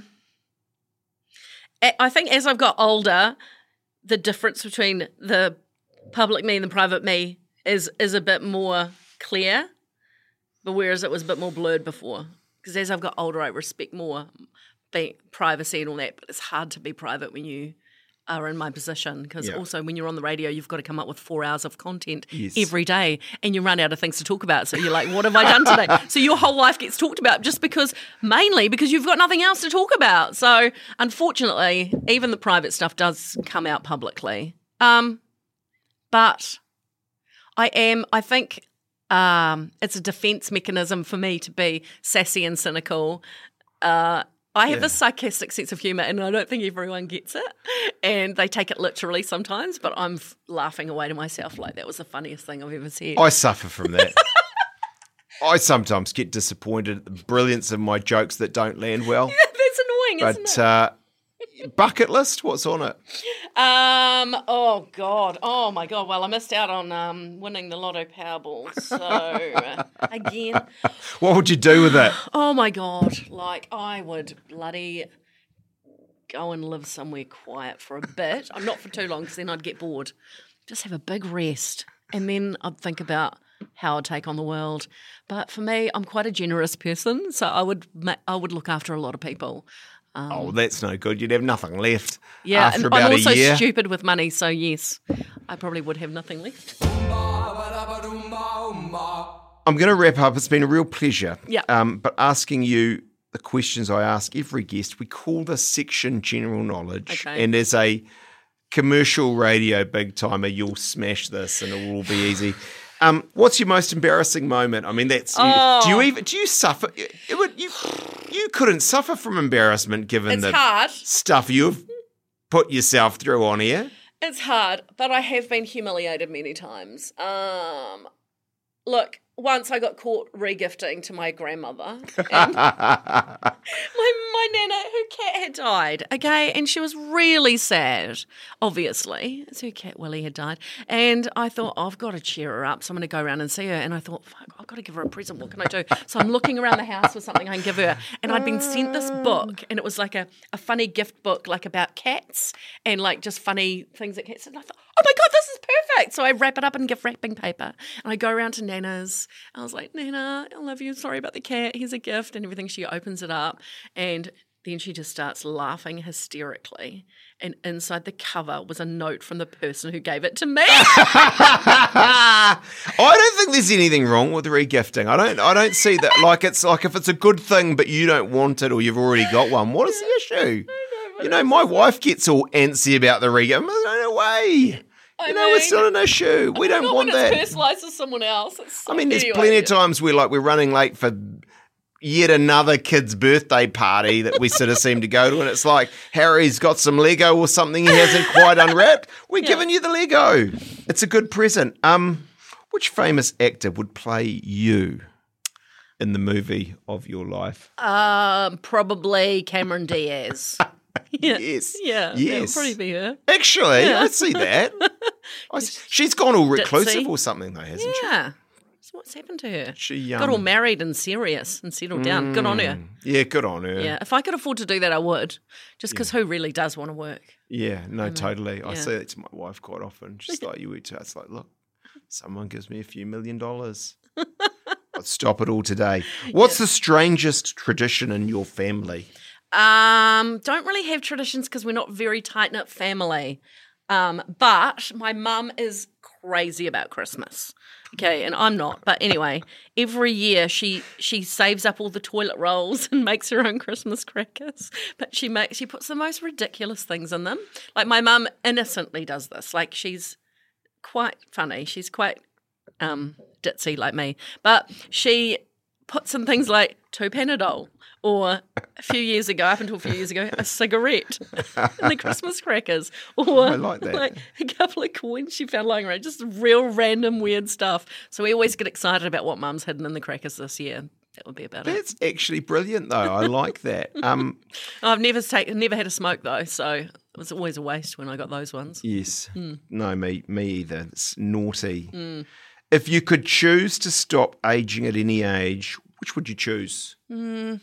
a- I think as I've got older, the difference between the public me and the private me is is a bit more clear, but whereas it was a bit more blurred before. Because as I've got older, I respect more being privacy and all that, but it's hard to be private when you are in my position because Yeah. also when you're on the radio, you've got to come up with four hours of content Yes. every day and you run out of things to talk about. So you're like, what have I done today? So your whole life gets talked about just because, mainly because you've got nothing else to talk about. So unfortunately, even the private stuff does come out publicly. Um, but I am, I think Um, it's a defense mechanism for me to be sassy and cynical. Uh, I have Yeah. a sarcastic sense of humour, and I don't think everyone gets it. And they take it literally sometimes, but I'm f- laughing away to myself like that was the funniest thing I've ever said. I suffer from that. I sometimes get disappointed at the brilliance of my jokes that don't land well. That's annoying, isn't But it? uh, bucket list, what's on it? Um. Oh God. Oh my God. Well, I missed out on um winning the Lotto Powerball. So uh, again, What would you do with it? oh my God. Like I would bloody go and live somewhere quiet for a bit. I'm not for too long because then I'd get bored. Just have a big rest, and then I'd think about how I'd take on the world. But for me, I'm quite a generous person, so I would ma- I would look after a lot of people. Um, Oh, that's no good. You'd have nothing left Yeah, after and about I'm also a year. stupid with money, so yes, I probably would have nothing left. I'm going to wrap up. It's been a real pleasure. Yeah. Um, but asking you the questions I ask every guest, we call this section general knowledge. Okay. And as a commercial radio big timer, you'll smash this and it will all be easy. Um, what's your most embarrassing moment? I mean, that's Oh. do you even do you suffer? It would, you you couldn't suffer from embarrassment given It's the hard. stuff you've put yourself through on here. It's hard, but I have been humiliated many times. Um, look, once I got caught regifting to my grandmother. And my my nana, her cat had died, okay, and she was really sad. Obviously, it's her cat Willie had died, and I thought, oh, I've got to cheer her up, so I'm going to go around and see her. And I thought, fuck, I've got to give her a present. What can I do? So I'm looking around the house for something I can give her, and I'd been sent this book, and it was like a, a funny gift book, like about cats and like just funny things that cats did. And I thought, oh my God, this is perfect. So I wrap it up in gift wrapping paper, and I go around to Nana's. I was like, Nana, I love you. Sorry about the cat. Here's a gift and everything. She opens it up, and then she just starts laughing hysterically. And inside the cover was a note from the person who gave it to me. I don't think there's anything wrong with regifting. I don't. I don't see that. Like it's like if it's a good thing, but you don't want it, or you've already got one. What is the issue? You know, my wife gets all antsy about the regift. No way. I You know, it's mean, not an issue. We don't not want when that. it's personalised to someone else. It's so, I mean, there's anyway, plenty of yeah. times where like we're running late for yet another kid's birthday party that we sort of seem to go to, and it's like Harry's got some Lego or something he hasn't quite unwrapped. We're Yeah. giving you the Lego. It's a good present. Um, which famous actor would play you in the movie of your life? Um, probably Cameron Diaz. Yeah. Yes. Yeah. It'll Yes. probably be her. Actually, Yeah. I see that. I see- She's gone all reclusive Ditzy. or something, though, hasn't she? Yeah. So what's happened to her? She um, Got all married and serious and settled down. Good on her. mm, Yeah, good on her. Yeah. If I could afford to do that, I would. Just because who really does want to work? Yeah, no, totally. I Yeah. say that to my wife quite often. Just like you would. It's like, look, someone gives me a few million dollars. I'd stop it all today. What's the strangest tradition in your family? Um, don't really have traditions because we're not very tight knit family. Um, but my mum is crazy about Christmas. Okay, and I'm not. But anyway, every year she she saves up all the toilet rolls and makes her own Christmas crackers. But she makes she puts the most ridiculous things in them. Like my mum innocently does this. Like she's quite funny. She's quite um ditzy like me. But she puts in things like two Panadol. Or a few years ago, up until a few years ago, a cigarette in the Christmas crackers. Or I like that. like a couple of coins she found lying around. Just real random weird stuff. So we always get excited about what Mum's hidden in the crackers this year. That would be about it. That's actually brilliant, though. I like that. Um, I've never taken, never had a smoke though, so it was always a waste when I got those ones. yes. Mm. No, me, me either. It's naughty. If you could choose to stop aging at any age, which would you choose? Mm.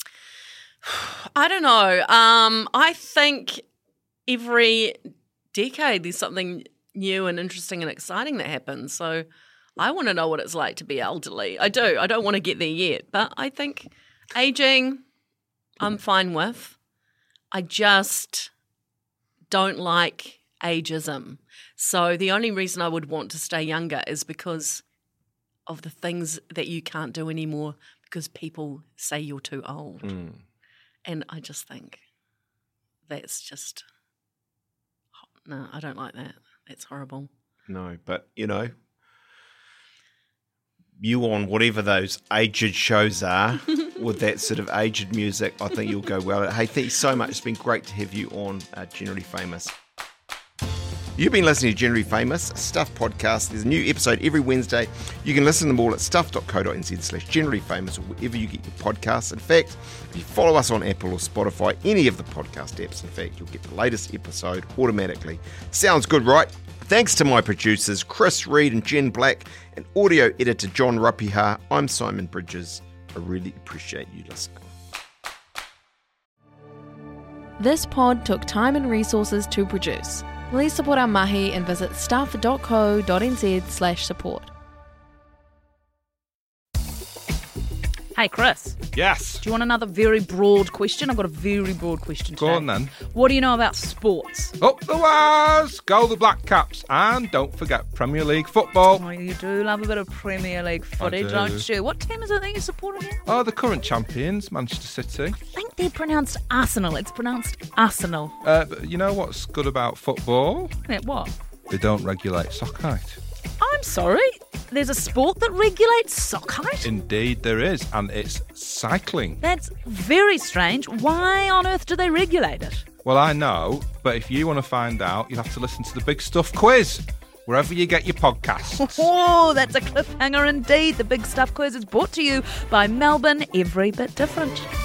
I don't know. Um, I think every decade there's something new and interesting and exciting that happens. So I want to know what it's like to be elderly. I do. I don't want to get there yet, but I think aging I'm fine with. I just don't like ageism. So the only reason I would want to stay younger is because of the things that you can't do anymore because people say you're too old. Mm. And I just think that's just, no, I don't like that. That's horrible. No, but, you know, you on whatever those aged shows are with that sort of aged music, I think you'll go well. Hey, thank you so much. It's been great to have you on uh, Generally Famous. You've been listening to Generally Famous, a Stuff podcast. There's a new episode every Wednesday. You can listen to them all at stuff.co.nz slash generally famous or wherever you get your podcasts. In fact, if you follow us on Apple or Spotify, any of the podcast apps, in fact, you'll get the latest episode automatically. Sounds good, right? Thanks to my producers, Chris Reed and Jen Black, and audio editor John Rapiha. I'm Simon Bridges. I really appreciate you listening. This pod took time and resources to produce. Please support our mahi and visit stuff.co.nz slash support. Hey, Chris. Yes. Do you want another very broad question? I've got a very broad question today. Go on then. What do you know about sports? Up the wires! Go the Black Caps. And don't forget Premier League football. Oh, you do love a bit of Premier League footy, do. don't you? What team is it that you support again? Oh, the current champions, Manchester City. I think they're pronounced Arsenal. It's pronounced Arsenal. Uh, but you know what's good about football? Yeah, what? They don't regulate sock height. I'm sorry? There's a sport that regulates sock height? Indeed there is, and it's cycling. That's very strange. Why on earth do they regulate it? Well, I know, but if you want to find out, you'll have to listen to the Big Stuff quiz, wherever you get your podcasts. Oh, that's a cliffhanger indeed. The Big Stuff quiz is brought to you by Melbourne Every Bit Different.